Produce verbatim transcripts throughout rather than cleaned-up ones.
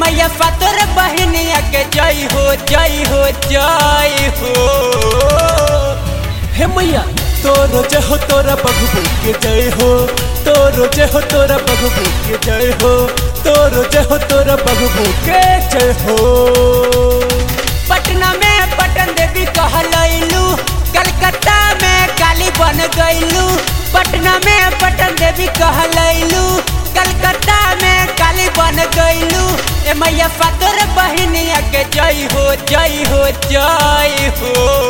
मैया फातर बहनिया के जय हो जय हो जय हो। हे मैया तोरो जय हो तोरा बघबू के जय हो, तोरो जय हो तोरा बघबू के जय हो, तोरो जय हो तोरा बघबू के जय हो। पटना में पटन देवी कहलैलू, कलकत्ता में काली बन गईलू। पटना में पटन देवी कहलैलू, कलकत्ता में काली बन गईलू। ए मैया फातर बहनिया के जय हो जय हो जय हो।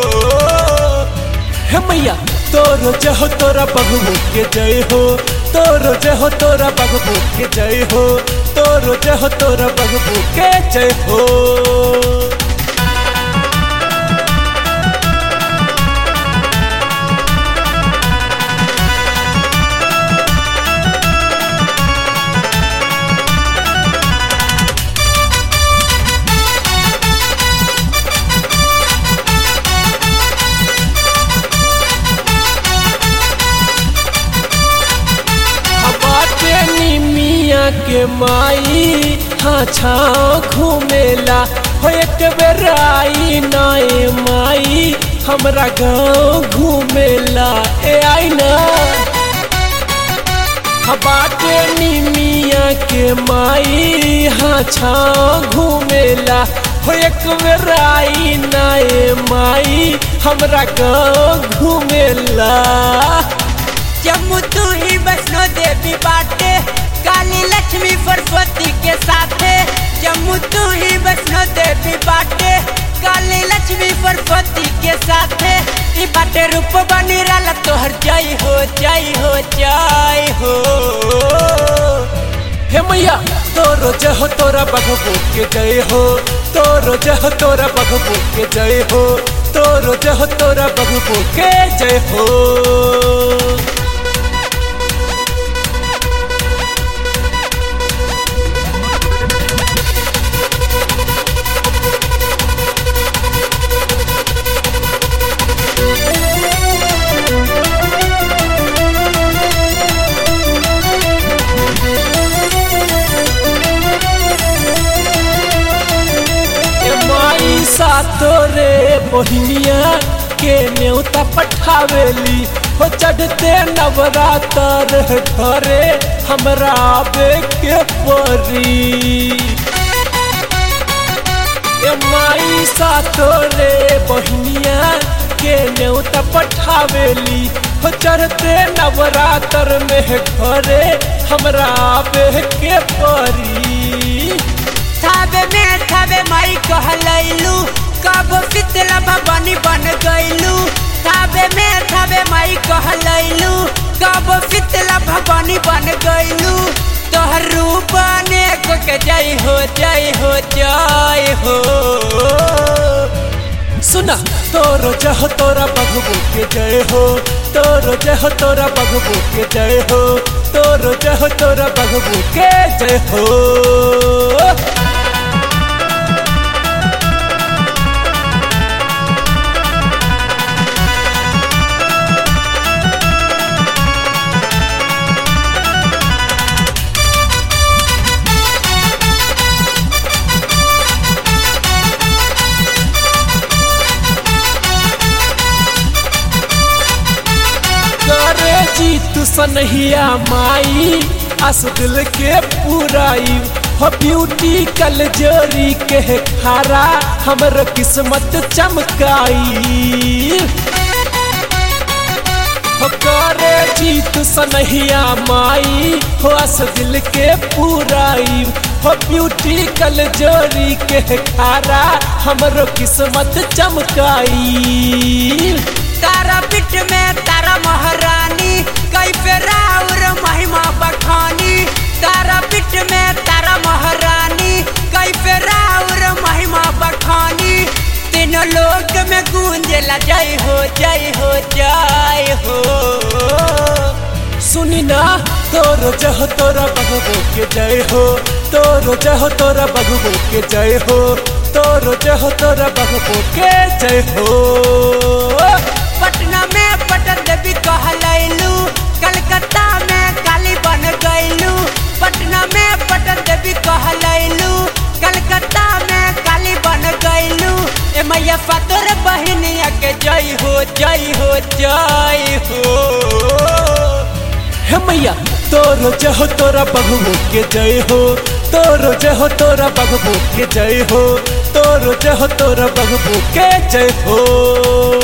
हे मैया तोरो जय हो तोरा बघबू के जय हो, तोरो जय हो तोरा बघबू के जय हो, तोरो जय हो तोरा बघबू के जय हो। के माई हाँ छाँव घूमेला हो, एक बेर आई नाए माई हमरा गाँव घूमेला। ए आई ना बाटे निमिया के माई हाँ छाँव घूमेला हो, एक बेर आई नाए माई हमरा गाँव घूमेला। जम्मू तू ही वैष्णो देवी बाटे काली लक्ष्मी सरस्वती के साथे। जम्मू तू ही वैष्णो देवी बाटे काली लक्ष्मी सरस्वती के साथे। ई बाटे रूप बनी रहा तोहर जय हो जय हो जय हो। हे मैया तोरो जय हो तोरा बघबू के जय हो, तोरो जय हो तोरा बघबू के जय हो, तोरो जय हो तोरा बघबू के जय हो। तोरे बहिनिया के न्योता पठावेली हो, चढ़ते नवरात्र घरे हमरा आवे के परी। ए माई सा तोरे बहिनिया के न्योता पठावेली हो, चढ़ते नवरात्र में घरे हमरा आवे के परी। थावे में थावे माई कहलैलू, कब शीतला भवानी बन गईलू। थावे में थावे माई कहलैलू, कब शीतला भवानी बन गईलू। तोहर रूप अनेक के जय हो जय हो जय हो। सुना तोरो जय हो तोरा बघबू के जय हो, तोरो जय हो तोरा बघबू के जय हो, तोरो जय हो तोरा बघबू के जय हो। जी तू सनहिया माई आस दिल के पुराई हो, ब्यूटी कल जोरी के खारा हमर किस्मत चमकाई हो। करे जी तू सनहिया माई हो, आस दिल के पुराई हो, ब्यूटी कल जोरी के खारा हमर किस्मत चमकाई। तारा पिट में तारा महारानी कई फेराउर महिमा बखानी। तारा पिट में तारा महारानी कई फेराउर महिमा बखानी। तीनों लोक में गूंजला जय हो जय हो जय हो। सुनी ना तोरो जय हो तोरा बघबू के जय हो, तोरो जय हो तोरा बघबू के जय हो, तोरो जय हो तोरा बघबू के जय हो। पटना में पटन देवी कहलैलू, कलकत्ता में काली बन गईलू। पटना में पटन देवी कहलैलू, जय हो जय हो। हे मैया तोरो जय हो तोरा बघबू के जय हो, तोरो जय हो तोरा बघबू के जय हो, तोरो जय हो तोरा बघबू के जय हो।